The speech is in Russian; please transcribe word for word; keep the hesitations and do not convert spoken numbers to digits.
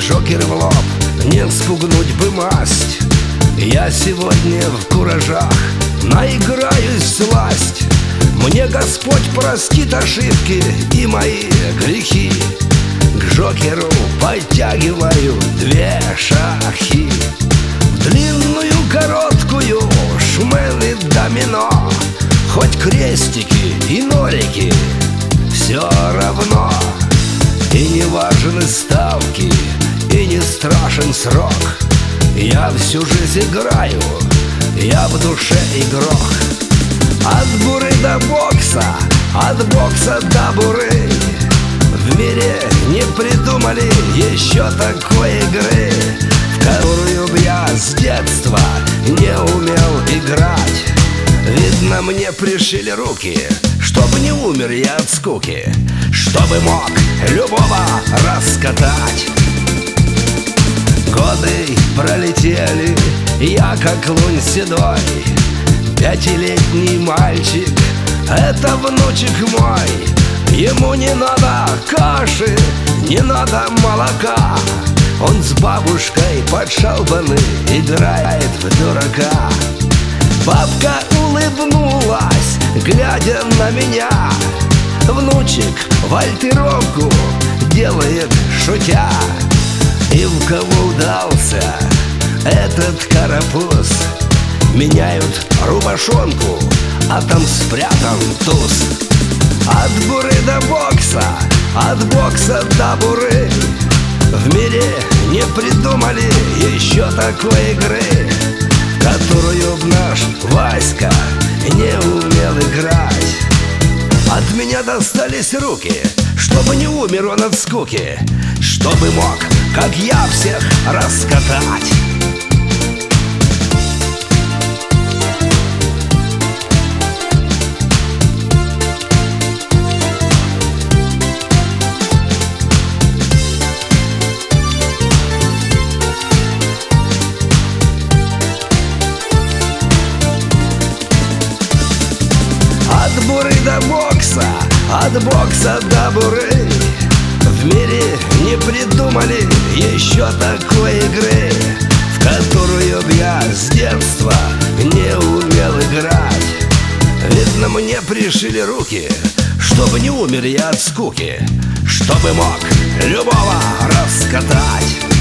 Джокер в лоб, не спугнуть бы масть. Я сегодня в куражах наиграюсь всласть. Мне Господь простит ошибки и мои грехи. К Джокеру подтягиваю две шахи. В длинную, короткую, шмель и домино. Хоть крестики и нолики, все равно. И не важны ставки, и не страшен срок. Я всю жизнь играю, я в душе игрок. От буры до бокса, от бокса до буры. В мире не придумали еще такой игры, в которую б я с детства не умел играть. Видно, мне пришили руки, чтобы не умер я от скуки, чтобы мог любого раскатать. Годы пролетели, я как лунь седой. Пятилетний мальчик, это внучек мой. Ему не надо каши, не надо молока. Он с бабушкой под шалбаны играет в дурака. Бабка улыбнулась, глядя на меня. Внучек вальтировку делает, шутя. И в кого удался этот карапуз? Меняют рубашонку, а там спрятан туз. От буры до бокса, от бокса до буры. В мире не придумали еще такой игры, в которую б наш Васька не умел играть. От меня достались руки, чтобы не умер он от скуки, чтобы мог, как я, всех раскатать. От буры до бокса, от бокса до буры. В мире не придумали еще такой игры, в которую б я с детства не умел играть. Видно, мне пришили руки, чтобы не умер я от скуки, чтобы мог любого раскатать.